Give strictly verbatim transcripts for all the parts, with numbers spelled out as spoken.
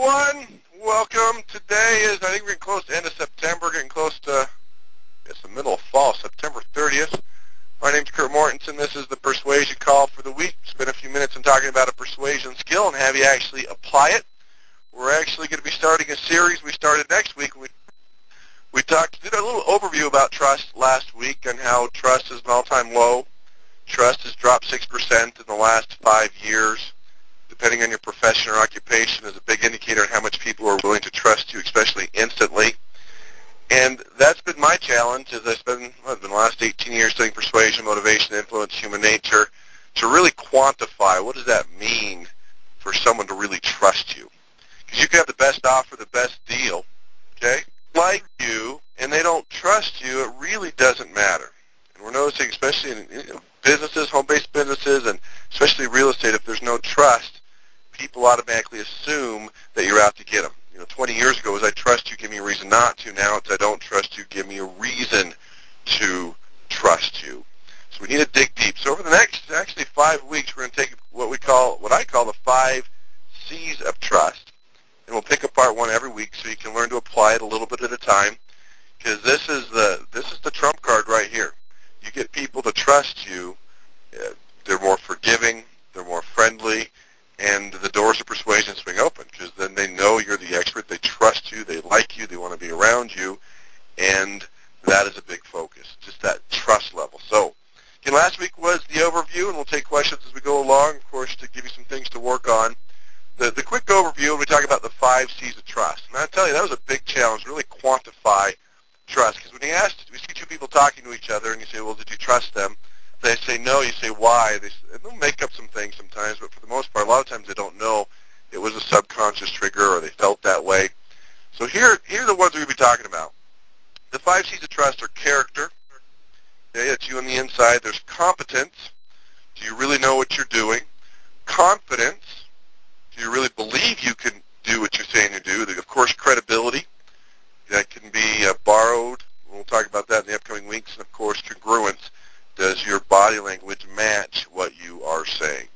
everyone. Welcome. Today is, I think we're getting close to the end of September, getting close to, it's the middle of fall, September thirtieth. My name's Kurt Mortensen. This is the Persuasion Call for the week. Spend a few minutes in talking about a persuasion skill and have you actually apply it. We're actually going to be starting a series we started next week. We, we talked, did a little overview about trust last week and how trust is an all-time low. Trust has dropped six percent in the last five years. Depending on your profession or occupation, is a big indicator of how much people are willing to trust you, especially instantly. And that's been my challenge as I spend, well, it's been the last eighteen years studying persuasion, motivation, influence, human nature, to really quantify what does that mean for someone to really trust you. Because you can have the best offer, the best deal, okay, like you, and they don't trust you, it really doesn't matter. And we're noticing, especially in you know, businesses, home-based businesses, and especially real estate, if there's no trust, people automatically assume that you're out to get them. You know, twenty years ago it was I trust you, give me a reason not to. Now it's I don't trust you, give me a reason to trust you. So we need to dig deep. So over the next actually five weeks, we're going to take what we call, what I call the five C's of trust, and we'll pick apart one every week so you can learn to apply it a little bit at a time. Because this is the this is the trump card right here. You get people to trust you. Uh, they're more forgiving. They're more friendly. And the doors of persuasion swing open because then they know you're the expert. They trust you. They like you. They want to be around you. And that is a big focus, just that trust level. So, again, last week was the overview, and we'll take questions as we go along, of course, to give you some things to work on. The, the quick overview, we talk about the five C's of trust. And I tell you, that was a big challenge, really quantify trust. Because when you ask, we see two people talking to each other, and you say, well, did you trust them? They say no, you say why. They, they'll make up some things sometimes, but for the most part, a lot of times they don't know it was a subconscious trigger or they felt that way. So here, here are the ones we're going to be talking about. The five C's of trust are character. Okay, that's you on the inside. There's competence. Do you really know what you're doing? Confidence. Do you really believe you can do what you're saying you do? Of course, credibility. That can be uh, borrowed. We'll talk about that in the upcoming weeks. And, of course, congruence. Does your body language match what you are saying?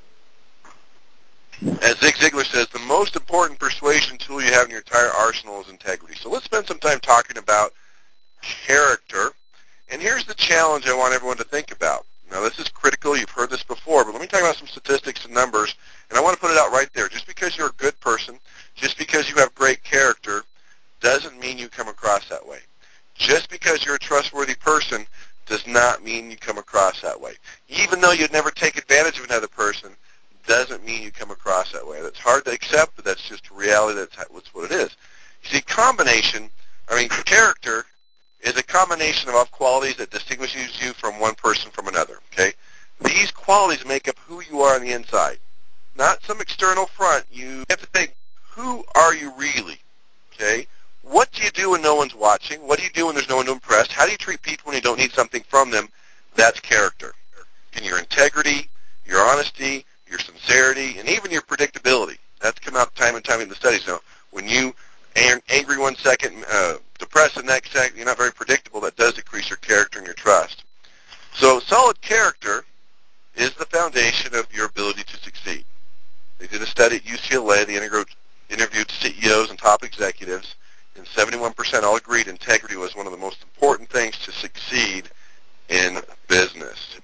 As Zig Ziglar says, the most important persuasion tool you have in your entire arsenal is integrity. So let's spend some time talking about character. And here's the challenge I want everyone to think about. Now, this is critical. You've heard this before, but let me talk about some statistics and numbers. And I want to put it out right there. Just because you're a good person, just because you have great character, doesn't mean you come across that way. Just because you're a trustworthy person does not mean you come across that way. Even though you'd never take advantage of another person, doesn't mean you come across that way. That's hard to accept, but that's just reality. That's, that's what it is. You see, combination, I mean, character is a combination of qualities that distinguishes you from one person from another, okay? These qualities make up who you are on the inside, not some external front. You have to think, who are you really, okay? What do you do when no one's watching? What do you do when there's no one to impress? How do you treat people when you don't need something from them? That's character. And your integrity, your honesty, your sincerity, and even your predictability. That's come out time and time in the studies. Now, when you are angry one second, uh, depressed the next second, you're not very predictable. That does decrease your character and your trust. So solid character is the foundation of your ability to succeed. They did a study at U C L A. They interviewed C E Os and top executives. And seventy-one percent all agreed integrity was one of the most important things to succeed in business.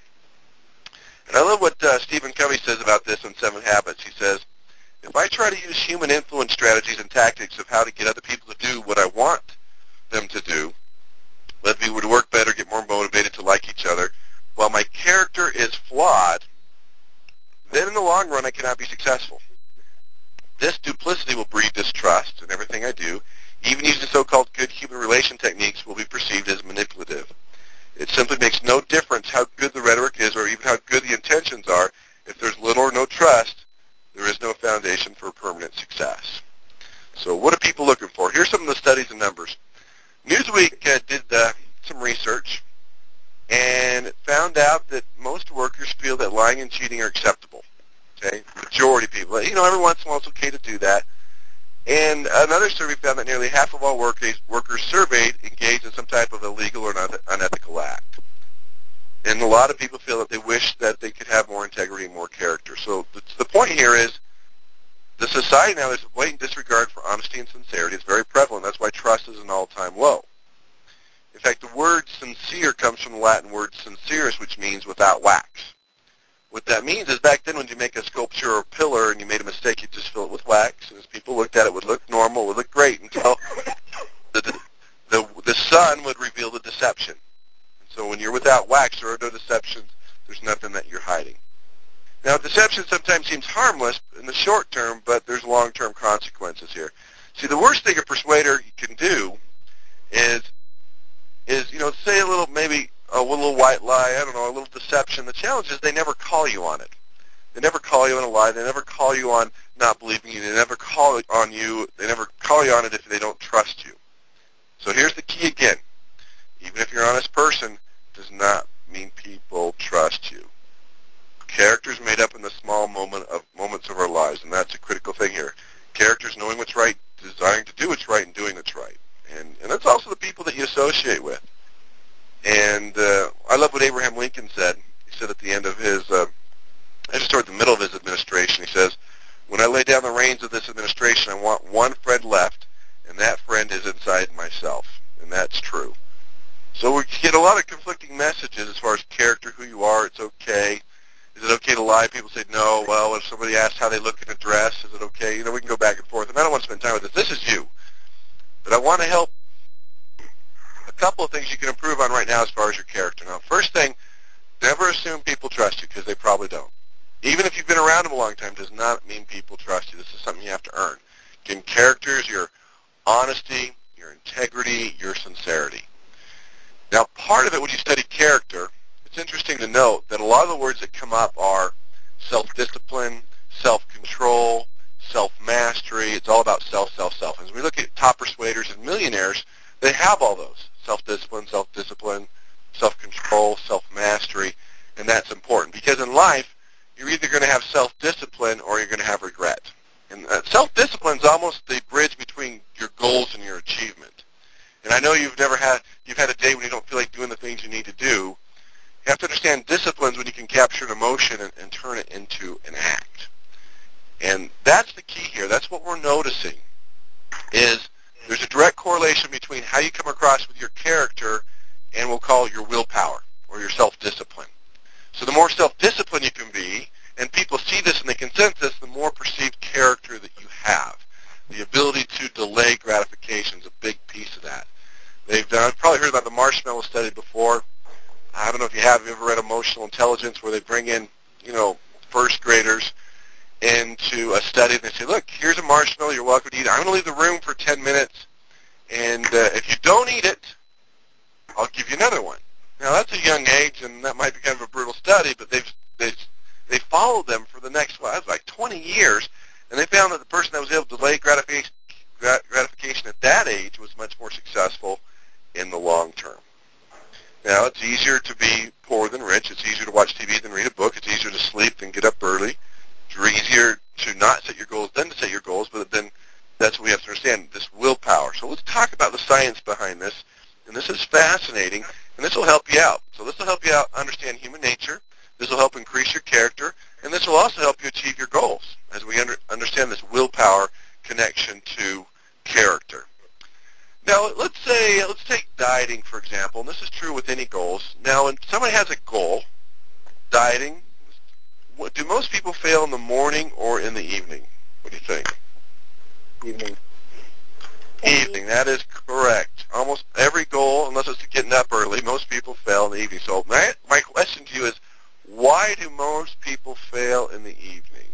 And I love what uh, Stephen Covey says about this in Seven Habits. He says, if I try to use human influence strategies and tactics of how to get other people to do what I want them to do, let me would work better, get more motivated to like each other, while my character is flawed, then in the long run I cannot be successful. This duplicity will breed distrust in everything I do. Even using so-called good human relation techniques will be perceived as manipulative. It simply makes no difference how good the rhetoric is or even how good the intentions are. If there's little or no trust, there is no foundation for permanent success. So what are people looking for? Here's some of the studies and numbers. Newsweek uh, did uh, some research and it found out that most workers feel that lying and cheating are acceptable. Okay, majority of people. You know, every once in a while it's okay to do that. And another survey found that nearly half of all workers, workers surveyed engaged in some type of illegal or unethical act. And a lot of people feel that they wish that they could have more integrity and more character. So the, the point here is the society now, there's a blatant disregard for honesty and sincerity. It's very prevalent. That's why trust is an all-time low. In fact, the word sincere comes from the Latin word sincerus, which means without wax. What that means is back then when you make a sculpture or a pillar and you made a mistake, you just fill it with wax. And as people looked at it, it would look normal, it would look great until the, the, the sun would reveal the deception. And so when you're without wax, there are no deceptions. There's nothing that you're hiding. Now, deception sometimes seems harmless in the short term, but there's long-term consequences here. See, the worst thing a persuader can do is, is you know, say a little, maybe a little white lie, I don't know, a little deception. The challenge is they never call you on it. They never call you on a lie. They never call you on not believing you. They never call on you. They never call you on it if they don't trust you. So here's the key again. Even if you're an honest person, does not mean people trust you. Character is made up in the small moment of moments of our lives, and that's a critical thing here. Character is knowing what's right, desiring to do what's right, and doing what's right. And, and that's also the people that you associate with. And uh, I love what Abraham Lincoln said. He said at the end of his, uh, just toward the middle of his administration, he says, when I lay down the reins of this administration, I want one friend left, and that friend is inside myself. And that's true. So we get a lot of conflicting messages as far as character, who you are, it's okay. Is it okay to lie? People say no. Well, if somebody asks how they look in a dress, is it okay? You know, we can go back and forth. And I don't want to spend time with this. This is you. But I want to help a couple of things you can improve on right now as far as your character. Now, first thing, never assume people trust you because they probably don't. Even if you've been around them a long time does not mean people trust you. This is something you have to earn. Again, character is your honesty, your integrity, your sincerity. Now, part of it when you study character, it's interesting to note that a lot of the words that come up are self-discipline, self-control, self-mastery. It's all about self, self, self. As we look at top persuaders and millionaires, they have all those, self-discipline, self-discipline, self-control, self-mastery, and that's important because in life, you're either going to have self-discipline or you're going to have regret. And uh, self-discipline is almost the bridge between your goals and your achievement. And I know you've never had, you've had a day when you don't feel like doing the things you need to do. You have to understand disciplines when you can capture an emotion and, and turn it into an act. And that's the key here. That's what we're noticing is there's a direct correlation between how you come across with your character and we'll call it your willpower or your self-discipline. So the more self-disciplined you can be, and people see this and they can sense this, the more perceived character that you have. The ability to delay gratification is a big piece of that. They've done, I've probably heard about the marshmallow study before. I don't know if you have, have you ever read Emotional Intelligence where they bring in, you know, first graders into a study and they say, look, here's a marshmallow, you're welcome to eat it. I'm going to leave the room for ten minutes, and uh, if you don't eat it, I'll give you another one. Now, that's a young age, and that might be kind of a brutal study, but they've, they've, they followed them for the next, well, like twenty years, and they found that the person that was able to delay gratification, gratification at that age was much more successful in the long term. Now, it's easier to be poor than rich. It's easier to watch T V than read a book. It's easier to sleep than get up early. It's easier to not set your goals than to set your goals, but then that's what we have to understand, this willpower. So let's talk about the science behind this, and this is fascinating, and this will help you out. So this will help you out understand human nature. This will help increase your character, and this will also help you achieve your goals as we under, understand this willpower connection to character. Now, let's say, let's take dieting, for example, and this is true with any goals. Now, when somebody has a goal, dieting, what, do most people fail in the morning or in the evening? What do you think? Evening. Evening, that is correct. Almost every goal, unless it's getting up early, most people fail in the evening. So my, my question to you is, why do most people fail in the evening?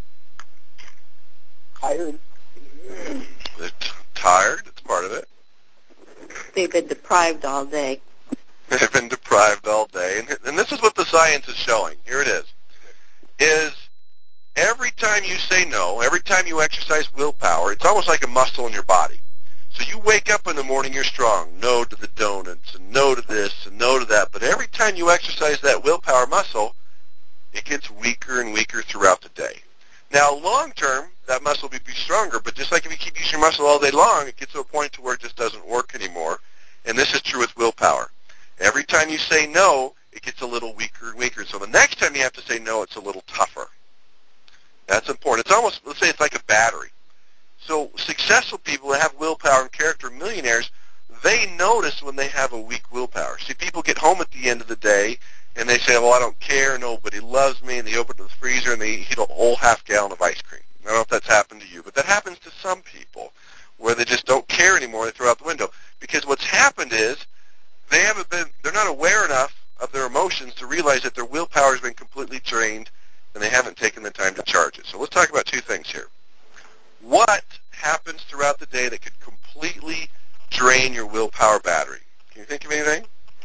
Tired. They're t- tired, it's part of it. They've been deprived all day. They've been deprived all day. And, and this is what the science is showing. Here it is. Is every time you say no, every time you exercise willpower, it's almost like a muscle in your body. So you wake up in the morning, you're strong. No to the donuts, and no to this, and no to that. But every time you exercise that willpower muscle, it gets weaker and weaker throughout the day. Now, long term, that muscle will be stronger, but just like if you keep using your muscle all day long, it gets to a point to where it just doesn't work anymore. And this is true with willpower. Every time you say no, it gets a little weaker and weaker. So the next time you have to say no, it's a little tougher. That's important. It's almost, let's say it's like a battery. So successful people that have willpower and character, millionaires, they notice when they have a weak willpower. See, people get home at the end of the day, and they say, well, I don't care, nobody loves me, and they open the freezer, and they eat a whole half gallon of ice cream. I don't know if that's happened to you, but that happens to some people, where they just don't care anymore, they throw it out the window. Because what's happened is they haven't been, they're not aware enough of their emotions to realize that their willpower has been completely drained, and they haven't taken the time to charge it. So let's talk about two things here. What happens throughout the day that could completely drain your willpower battery? Can you think of anything?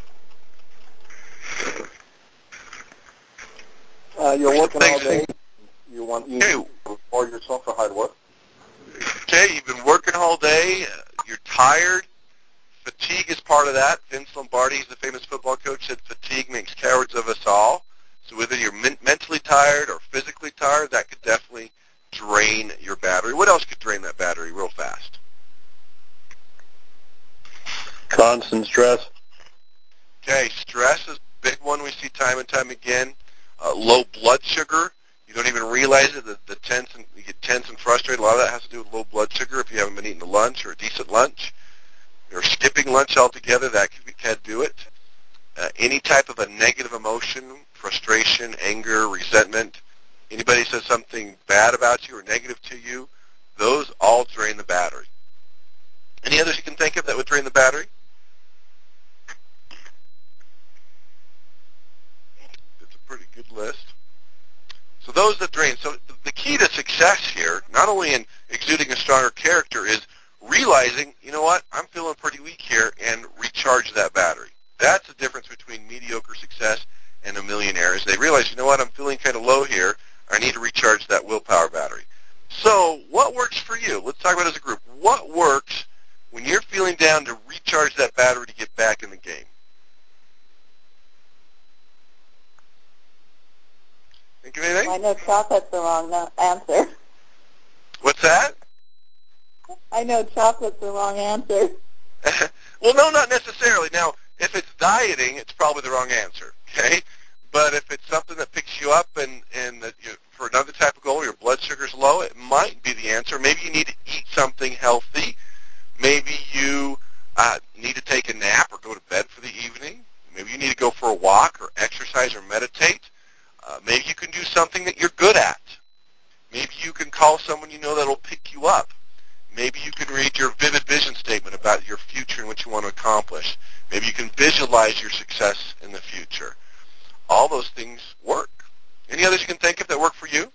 Uh, you're working all things? day. You want you okay. reward yourself for hard work. Okay, you've been working all day. Uh, you're tired. Fatigue is part of that. Vince Lombardi, the famous football coach, said fatigue makes cowards of us all. So whether you're men- mentally tired or physically tired, that could definitely drain your battery. What else could drain that battery real fast? Constant stress. Okay, stress is a big one we see time and time again. Uh, low blood sugar. You don't even realize it. The, the tense and you get tense and frustrated. A lot of that has to do with low blood sugar. If you haven't been eating a lunch or a decent lunch, or skipping lunch altogether, that could, be, could do it. Uh, any type of a negative emotion, frustration, anger, resentment. Anybody says something bad about you or negative to you, those all drain the battery. Any others you can think of that would drain the battery? It's a pretty good list. So those that drain. So the key to success here, not only in exuding a stronger character, is realizing, you know what, I'm feeling pretty weak here, and recharge that battery. That's the difference between mediocre success and a millionaire, is they realize, you know what, I'm feeling kind of low here. I need to recharge that willpower battery. So what works for you? Let's talk about it as a group. What works when you're feeling down to recharge that battery to get back in the game? Think of anything? I know chocolate's the wrong no- answer. What's that? I know chocolate's the wrong answer. Well, no, not necessarily. Now, if it's dieting, it's probably the wrong answer, okay? But if it's something that picks you up and, and that you, for another type of goal, your blood sugar's low, it might be the answer. Maybe you need to eat something healthy. Maybe you uh, need to take a nap or go to bed for the evening. Maybe you need to go for a walk or exercise or meditate. Uh, maybe you can do something that you're good at. Maybe you can call someone you know that will pick you up. Maybe you can read your vivid vision statement about your future and what you want to accomplish. Maybe you can visualize your success in the future. All those things work. Any others you can think of that work for you?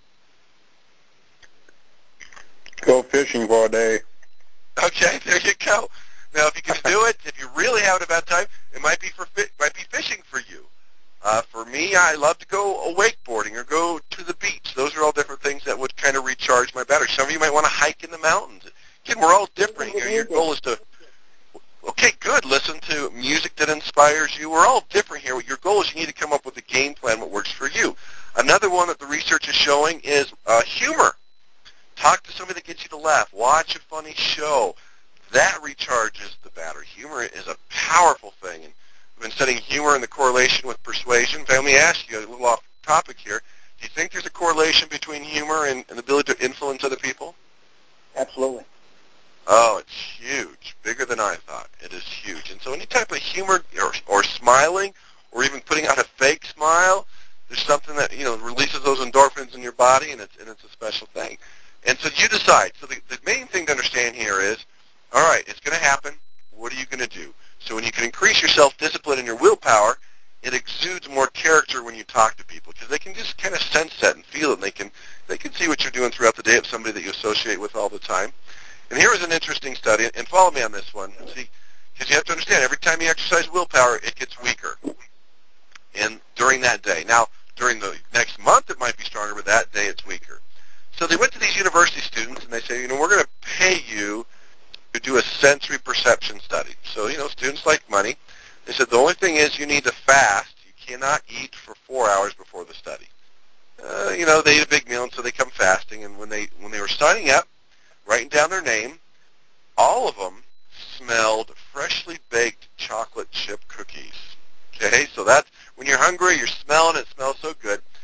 Go fishing for a day. Okay, there you go. Now, if you can do it, if you really have a bad time, it might be for fi- might be fishing for you. Uh, for me, I love to go wakeboarding or go to the beach. Those are all different things that would kind of recharge my battery. Some of you might want to hike in the mountains. Again, we're all different here. Your goal is to, okay, good, listen to music that inspires you. We're all different here. Your goal is you need to come up with a game plan that works for you. Another one that the research is showing is uh, humor. Talk to somebody that gets you to laugh. Watch a funny show. That recharges the battery. Humor is a powerful thing. And we've been studying humor and the correlation with persuasion. But let me ask you a little off topic here. Do you think there's a correlation between humor and, and the ability to influence other people? Absolutely. Oh, it's huge. Bigger than I thought. It is huge. And so any type of humor or, or smiling or even putting out a fake smile, there's something that, you know, releases those endorphins in your body, and it's, and it's a special thing. And so you decide. So the, the main thing to understand here is, all right, it's going to happen. What are you going to do? So when you can increase your self-discipline and your willpower, it exudes more character when you talk to people because they can just kind of sense that and feel it. And they can they can see what you're doing throughout the day of somebody that you associate with all the time. And here is an interesting study, and follow me on this one. See, because you have to understand, every time you exercise willpower, it gets weaker. And during that day, now during the next month, it might be stronger, but that day it's weaker. So they went to these university students and they say, you know, we're going to pay you to do a sensory perception study. So, you know, students like money. They said the only thing is you need to fast. You cannot eat for four hours before the study. Uh, you know, they eat a big meal, and so they come fasting. And when they when they were signing up, writing down their name, all of them smelled freshly baked chocolate chip cookies. Okay, so that's when you're hungry, you're smelling it. It smells so good.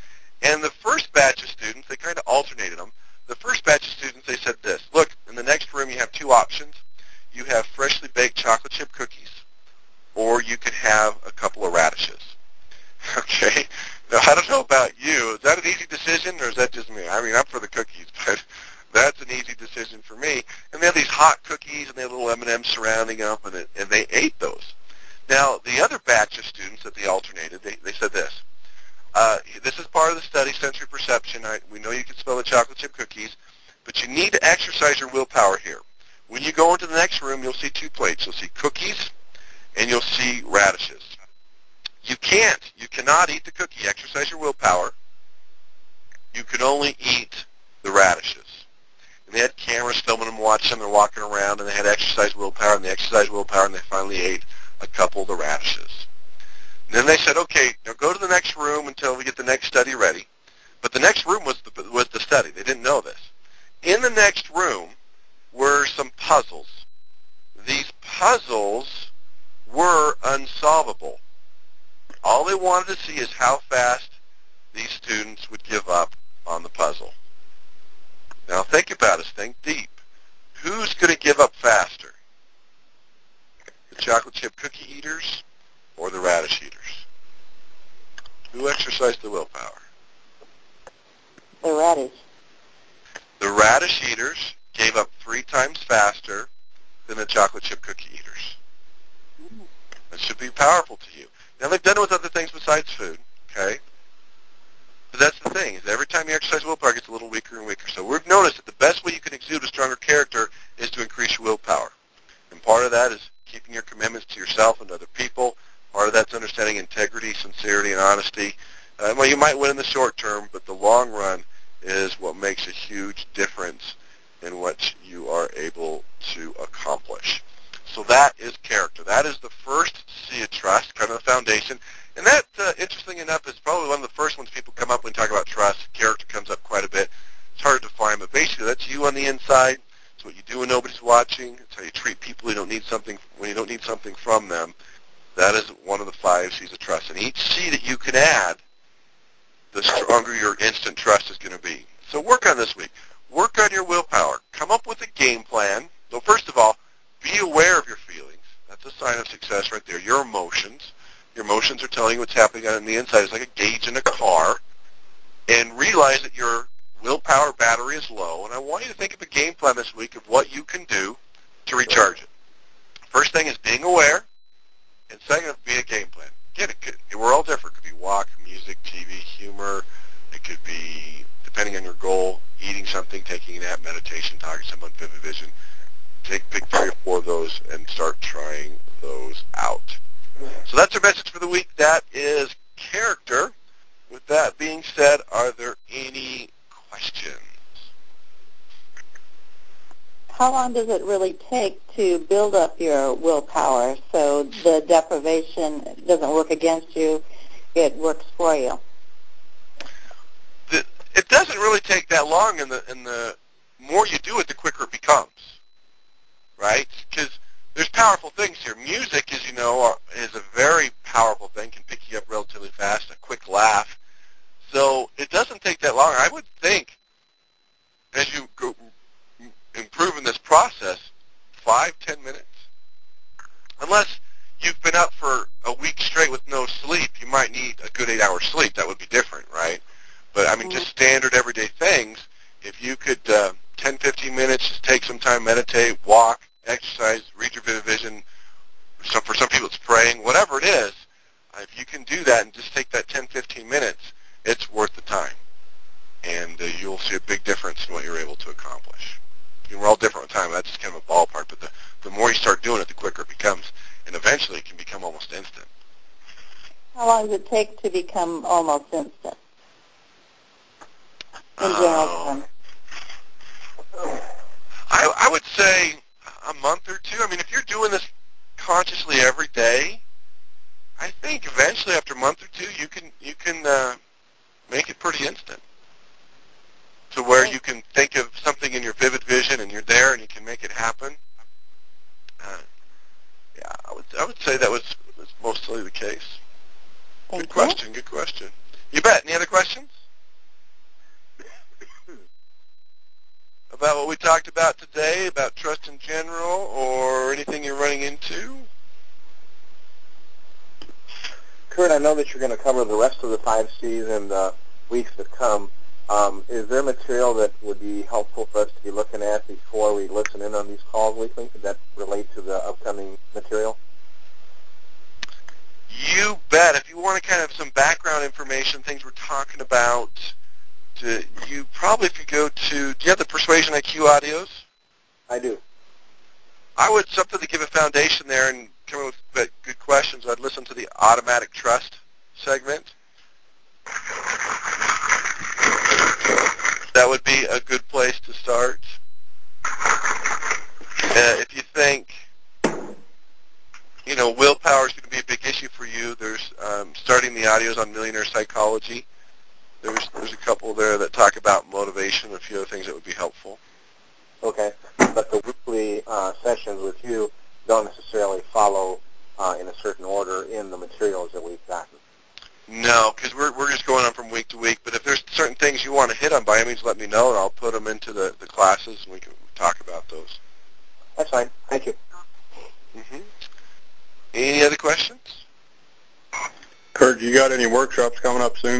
And the first batch of students, they kind of alternated them. The first batch of students, they said this: look, in the next room you have two options. You have freshly baked chocolate chip cookies, or you could have a couple of radishes. Okay? Now, I don't know about you. Is that an easy decision, or is that just me? I mean, I'm for the cookies, but that's an easy decision for me. And they had these hot cookies, and they had little M and M's surrounding them, and, it, and they ate those. Now, the other batch of students that they alternated, they, they said this. Uh, this is part of the study, sensory perception. I, we know you can smell the chocolate chip cookies, but you need to exercise your willpower here. When you go into the next room, you'll see two plates. You'll see cookies, and you'll see radishes. You can't, you cannot eat the cookie. Exercise your willpower. You can only eat the radishes. And they had cameras filming them, watching them, they're walking around, and they had exercise willpower, and they exercised willpower, and they finally ate a couple of the radishes. And then they said, okay, now go to the next room until we get the next study ready. But the next room was the, was the study. They didn't know this. In the next room were some puzzles. These puzzles were unsolvable. All they wanted to see is how fast these students would give up on the puzzle. Now think about it. Think deep. Who's going to give up faster? The chocolate chip cookie eaters or the radish eaters? Who exercised the willpower? The radish. The radish eaters gave up three times faster than the chocolate chip cookie eaters. That should be powerful to you. Now, they've done it with other things besides food, okay? But that's the thing, is every time you exercise willpower, it gets a little weaker and weaker. So we've noticed that the best way you can exude a stronger character is to increase your willpower. And part of that is keeping your commitments to yourself and to other people. Part of that's understanding integrity, sincerity, and honesty. Uh, well, you might win in the short term, but the long run is what makes a huge difference in what you are able to accomplish. So that is character. That is the first C of trust, kind of the foundation. And that, uh, interesting enough, is probably one of the first ones people come up when talk about trust. Character comes up quite a bit. It's hard to define, but basically that's you on the inside. It's what you do when nobody's watching. It's how you treat people you don't need something when you don't need something from them. That is one of the five C's of trust. And each C that you can add, the stronger your instant trust is going to be. So work on this week. Work on your willpower. Come up with a game plan. So first of all, be aware of your feelings. That's a sign of success right there. Your emotions. Your emotions are telling you what's happening on the inside. It's like a gauge in a car. And realize that your willpower battery is low. And I want you to think of a game plan this week of what you can do to recharge it. First thing is being aware. And second, be a game plan. Again, it could, we're all different. It could be walk, music, T V, humor. It could be, depending on your goal, eating something, taking a nap, meditation, talking to someone, vivid vision. Take, pick three or four of those and start trying those out. So that's our message for the week. That is character. With that being said, are there any questions? How long does it really take to build up your willpower so the deprivation doesn't work against you, it works for you? The, it doesn't really take that long, and the, and the more you do it, the quicker it becomes, right? Because there's powerful things here. Music, as you know, are, is a very powerful thing, can pick you up relatively fast, a quick laugh. So it doesn't take that long. I would think, as you go improving this process, five, ten minutes. Unless you've been up for a week straight with no sleep, you might need a good eight hours sleep. That would be different, right? But, I mean, just standard everyday things, if you could, uh, ten, fifteen minutes, just take some time, meditate, walk, exercise, read your vivid vision. So for some people it's praying, whatever it is, uh, if you can do that and just take that ten, fifteen minutes, it's worth the time. And uh, you'll see a big difference in what you're able to accomplish. You know, we're all different with time. That's just kind of a ballpark. But the, the more you start doing it, the quicker it becomes. And eventually it can become almost instant. How long does it take to become almost instant? In general Uh, terms. I, I would say a month or two. I mean, if you're doing this consciously every day, I think eventually after a month or two, you can you can uh, make it pretty instant. To where you can think of something in your vivid vision and you're there and you can make it happen. Uh, yeah, I would I would say that was, was mostly the case. Thank Good you. question. Good question. You bet. Any other questions? about what we talked about today, about trust in general, or anything you're running into? Kurt, I know that you're going to cover the rest of the five C's in the weeks to come. Um, is there material that would be helpful for us to be looking at before we listen in on these calls weekly? Could that relate to the upcoming material? You bet. If you want to kind of some background information, things we're talking about, to, you probably, if you go to, do you have the Persuasion I Q audios? I do. I would, something to give a foundation there and come up with good questions, I'd listen to the Automatic Trust segment. That would be a good place to start. Uh, if you think, you know, willpower is going to be a big issue for you, there's um, starting the audios on Millionaire Psychology. There's there's a couple there that talk about motivation and a few other things that would be helpful. Okay, but the weekly uh, sessions with you don't necessarily follow uh, in a certain order in the materials that we've gotten. No, because we're we're just going on from week to week. But if there's certain things you want to hit on, by all means, let me know, and I'll put them into the, the classes, and we can talk about those. That's fine. Thank you. Mm-hmm. Any other questions? Kurt, you got any workshops coming up soon?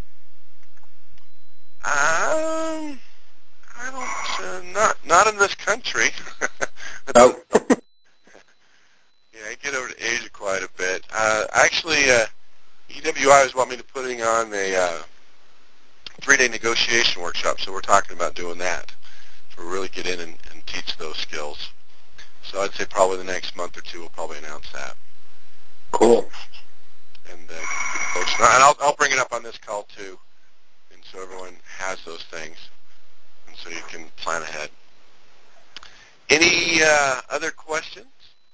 Um, I don't, uh, not not in this country. Oh. Yeah, I get over to Asia quite a bit. Uh, actually, uh, E W I is wanting me to putting on a uh, three-day negotiation workshop, so we're talking about doing that. So we'll really get in and, and teach those skills. So I'd say probably the next month or two we'll probably announce that. Cool. And, uh, folks, and I'll, I'll bring it up on this call too, and so everyone has those things, and so you can plan ahead. Any uh, other questions?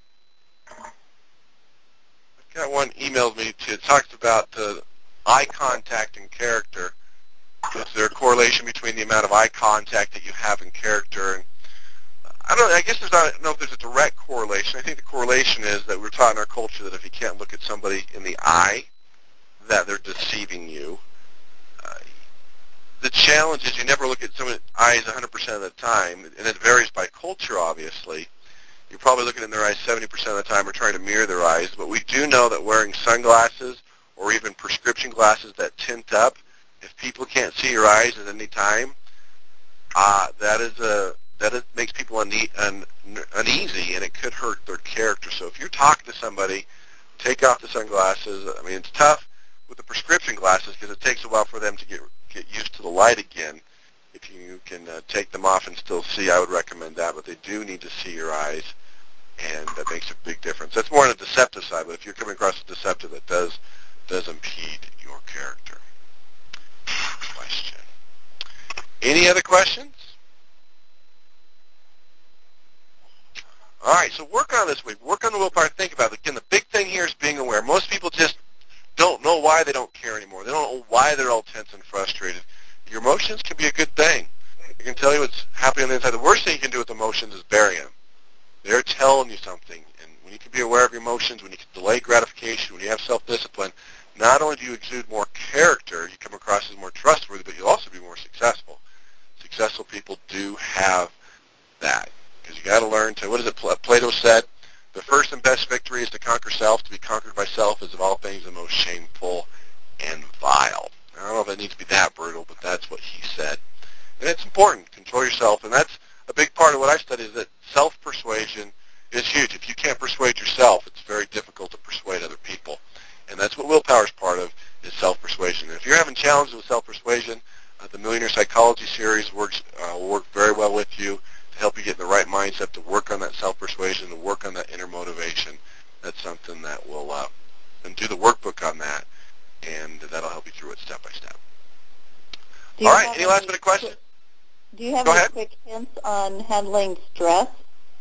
I've got one emailed me to, it talks about the eye contact and character. Is there a correlation between the amount of eye contact that you have and character? And I don't know, I guess there's not, I don't know if there's a direct correlation. I think the correlation is that we're taught in our culture that if you can't look at somebody in the eye, that they're deceiving you. Uh, the challenge is you never look at someone's eyes one hundred percent of the time, and it varies by culture, obviously. You're probably looking in their eyes seventy percent of the time or trying to mirror their eyes, but we do know that wearing sunglasses or even prescription glasses that tint up, if people can't see your eyes at any time, uh, that is a that is, makes people une- un, uneasy, and it could hurt their character. So if you're talking to somebody, take off the sunglasses. I mean, it's tough with the prescription glasses because it takes a while for them to get get used to the light again. If you can uh, take them off and still see, I would recommend that, but they do need to see your eyes, and that makes a big difference. That's more on the deceptive side, but if you're coming across a deceptive, that does does impede your character. Question. Any other questions? All right, so work on this week. Work on the willpower. Think about it. Again, the big thing here is being aware. Most people just don't know why they don't care anymore. They don't know why they're all tense and frustrated. Your emotions can be a good thing. It can tell you what's happening on the inside. The worst thing you can do with emotions is bury them. They're telling you something. And when you can be aware of your emotions, when you can delay gratification, when you have self-discipline, not only do you exude more character, you come across as more trustworthy, but you'll also be more successful. Successful people do have that. Because you got to learn to, what is it Plato said? The first and best victory is to conquer self. To be conquered by self is of all things the most shameful and vile. I don't know if it needs to be that brutal, but that's what he said. And it's important. Control yourself. And that's a big part of what I study is that self-persuasion is huge. If you can't persuade yourself, it's very difficult to persuade other people. And that's what willpower is part of, is self-persuasion. And if you're having challenges with self-persuasion, uh, the Millionaire Psychology series works uh, will work very well with you to help you get in the right mindset to work on that self-persuasion, to work on that inner motivation. That's something that will, uh, and do the workbook on that, and that'll help you through it step by step. All right, any last minute questions? Do you have Go any ahead. quick hints on handling stress?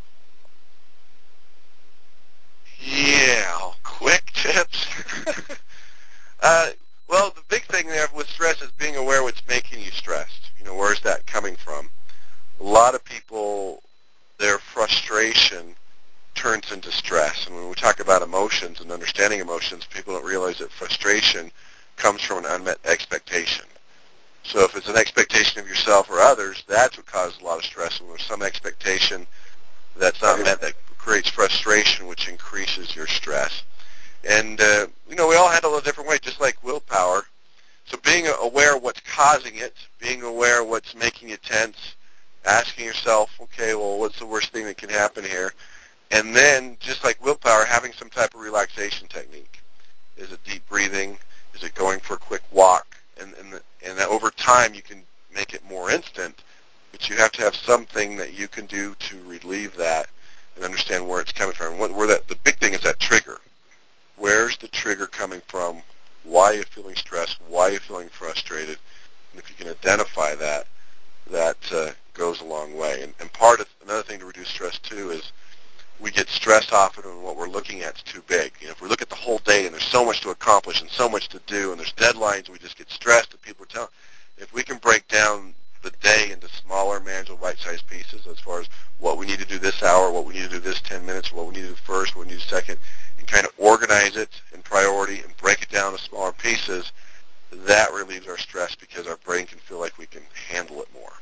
Yeah, quick tips. uh, well, the big thing there with stress is being aware what's making you stressed. You know, where's that coming from? A lot of people, their frustration turns into stress. And when we talk about emotions and understanding emotions, people don't realize that frustration comes from an unmet expectation. So if it's an expectation of yourself or others, that's what causes a lot of stress. When there's some expectation that's not met, that creates frustration, which increases your stress. And, uh, you know, we all handle it a different way, just like willpower. So being aware of what's causing it, being aware of what's making you tense, asking yourself, okay, well, what's the worst thing that can happen here? And then, just like willpower, having some type of relaxation technique. Is it deep breathing? Is it going for a quick walk? And, and, the, and that over time, you can make it more instant, but you have to have something that you can do to relieve that and understand where it's coming from. What, where that, the big thing is that trigger. Where's the trigger coming from? Why are you feeling stressed? Why are you feeling frustrated? And if you can identify that, that uh, goes a long way. And, and part of another thing to reduce stress too is we get stressed often when what we're looking at is too big. You know, if we look at the whole day and there's so much to accomplish and so much to do and there's deadlines, we just get stressed and people are telling. If we can break down the day into smaller, manageable, bite-sized pieces as far as what we need to do this hour, what we need to do this ten minutes, what we need to do first, what we need to do second, and kind of organize it in priority and break it down to smaller pieces, that relieves our stress because our brain can feel like we can handle it more.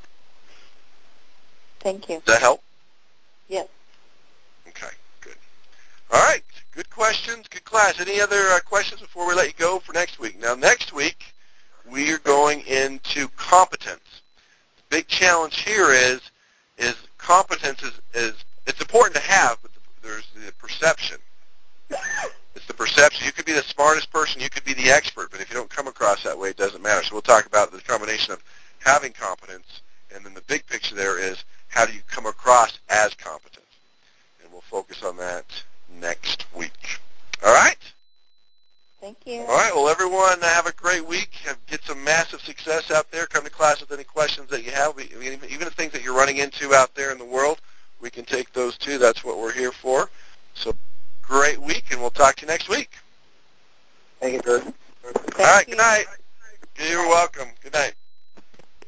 Thank you. Does that help? Yes. Okay, good. All right, good questions, good class. Any other uh, questions before we let you go for next week? Now, next week, we are going into competence. The big challenge here is is competence is, is it's important to have, but there's the perception. It's the perception. You could be the smartest person, you could be the expert, but if you don't come across that way, it doesn't matter. So we'll talk about the combination of having competence, and then the big picture there is how do you come across as competent? And we'll focus on that next week. All right? Thank you. All right. Well, everyone, have a great week. Have, get some massive success out there. Come to class with any questions that you have. We, even, even the things that you're running into out there in the world, we can take those too. That's what we're here for. So great week, and we'll talk to you next week. Thank you, Kurt. All right. Good night. You're welcome. Good night.